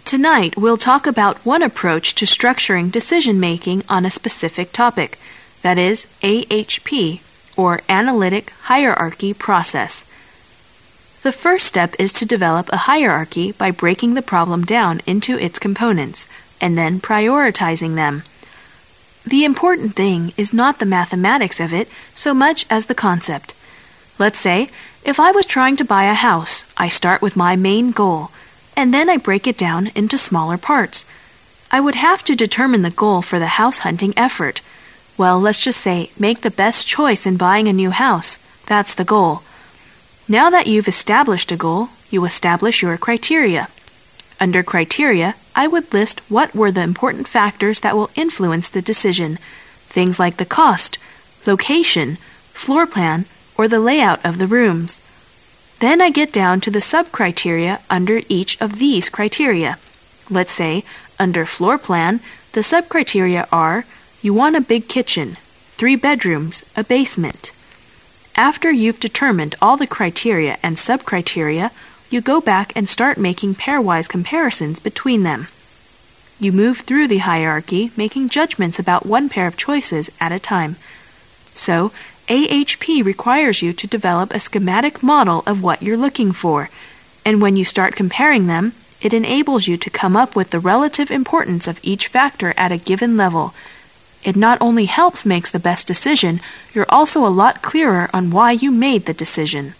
Tonight, we'll talk about one approach to structuring decision-making on a specific topic, that is AHP, or Analytic Hierarchy Process. The first step is to develop a hierarchy by breaking the problem down into its components, and then prioritizing them. The important thing is not the mathematics of it so much as the concept. Let's say, if I was trying to buy a house, I start with my main goal, and then I break it down into smaller parts. I would have to determine the goal for the house hunting effort. Well, let's just say, make the best choice in buying a new house. That's the goal. Now that you've established a goal, you establish your criteria. Under criteria, I would list what were the important factors that will influence the decision. Things like the cost, location, floor plan, or the layout of the rooms. Then I get down to the sub-criteria under each of these criteria. Let's say, under floor plan, the sub-criteria are, you want a big kitchen, 3 bedrooms, a basement. After you've determined all the criteria and sub-criteria, you go back and start making pairwise comparisons between them. You move through the hierarchy, making judgments about one pair of choices at a time. So, AHP requires you to develop a schematic model of what you're looking for, and when you start comparing them, it enables you to come up with the relative importance of each factor at a given level. It not only helps make the best decision, you're also a lot clearer on why you made the decision.